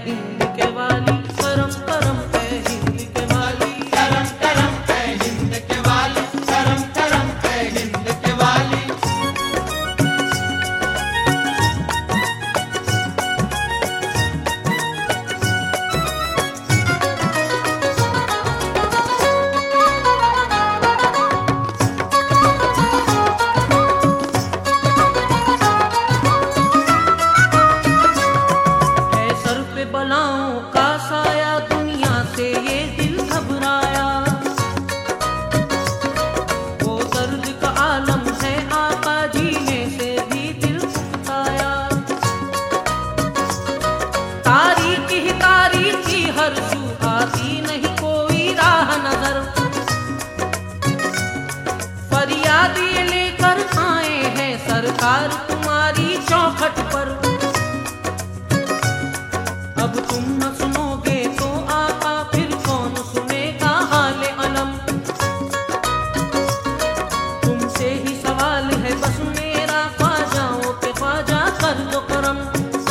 हिंद के वाली, करम करम है हिंद के वाली। करम करम है हिंद के वाली, करम करम है हिंद के वाली। है सर पे बलाओं का साया, दुनिया से ये दिल घबराया। वो दर्द का आलम है आका, जीने से भी दिल उकताया। तारीकी ही तारीकी हर सू, आती नहीं कोई राह नजर। फरियाद ये लेकर आए हैं सरकार तुम्हारी चौखट पर। अब तुम न सुनोगे तो आका, फिर कौन सुनेगा हाल अलम। तुमसे ही सवाल है बस मेरा, ख्वाजाओं पे ख्वाजा कर दो करम।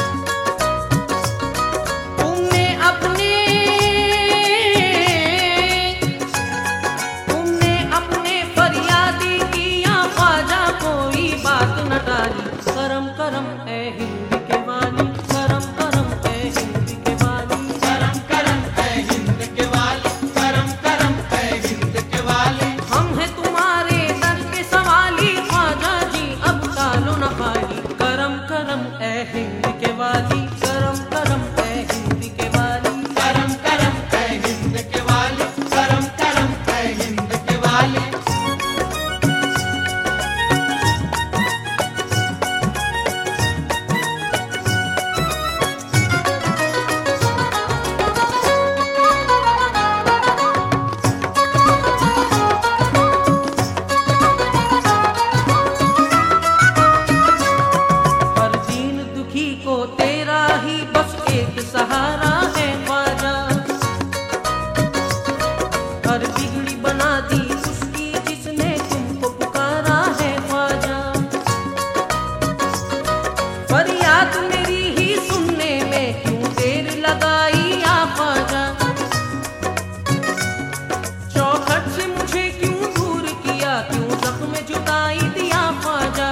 तुमने अपने फरियादी किया ख्वाजा, कोई बात न डाली। करम करम है हिंद के वाली, करम करम है हिंद के वाली। करम करम है हिंद के वाली, करम करम है हिंद के वाली। हम हैं तुम्हारे दर के सवाली, ख्वाजा जी अब डालो न खाली। करम करम है हिंद के वाली, करम करम है हिंद के वाली। करम करम है हिंद के वाली, करम करम है हिंद के वाली। हर दीन दुखी को तेरा ही बस एक सहारा है ख्वाजा। हर बिगड़ी बना दी उसकी जिसने तुमको पुकारा है ख्वाजा। फरियाद मेरी ही सुनने में क्यों देर लगाई या ख्वाजा। चौखट से मुझे क्यों दूर किया, क्यों जख्म जुदाई दिया ख्वाजा।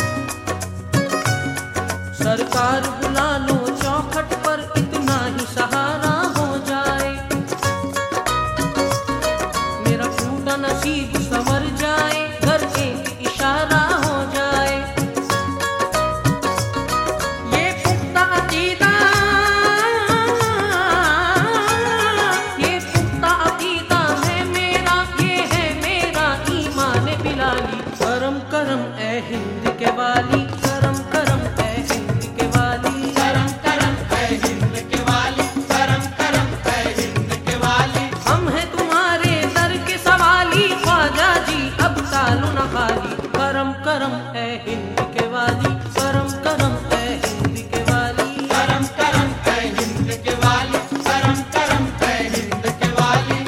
सरकार बुला लो चौखट पर, इतना ही सहारा हो जाए। मेरा टूटा नसीब संवर जाए, घर एक इशारा हो जाए। ये पुख्ता अकीदा, ये पुख्ता अकीदा है मेरा, ये है मेरा ईमान बिलाली। करम करम ए हिंद के वाली, करम करम ए हिंद के वाली। करम करम है हिंद के वाली, करम करम है हिंद के वाली। हम हैं तुम्हारे दर के सवाली, ख्वाजा जी अब टालो न खाली। करम करम है हिंद के वाली, करम करम है हिंद के वाली। करम करम है हिंद के वाली, करम करम है हिंद के वाली।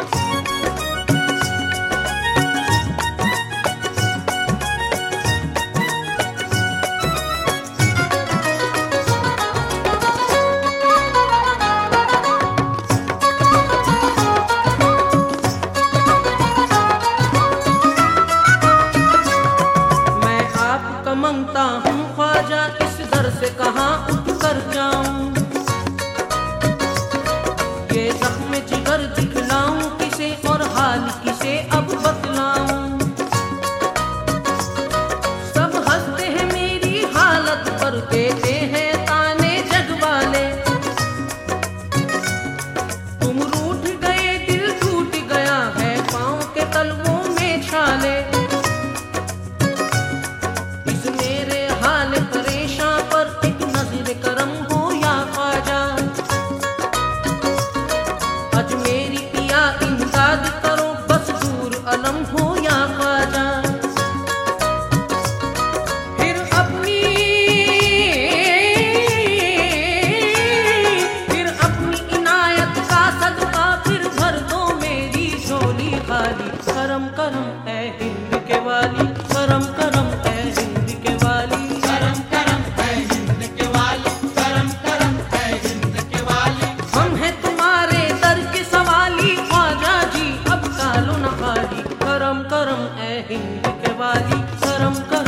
मैं आपका मंगता हूँ ख्वाजा, इस दर से कहाँ उठ कर जाऊं। ये जख्म जिगर दिखलाऊं किसे, और हाल किसे अब बतलाऊं। सब हंसते हैं मेरी हालत पर, देते हैं ताने जग वाले। तुम रूठ गए दिल टूट गया है, पाँव के तलवों में छाले। इस मेरे हाल परेशान पर एक नजर करम हो या ख्वाजा। करम करम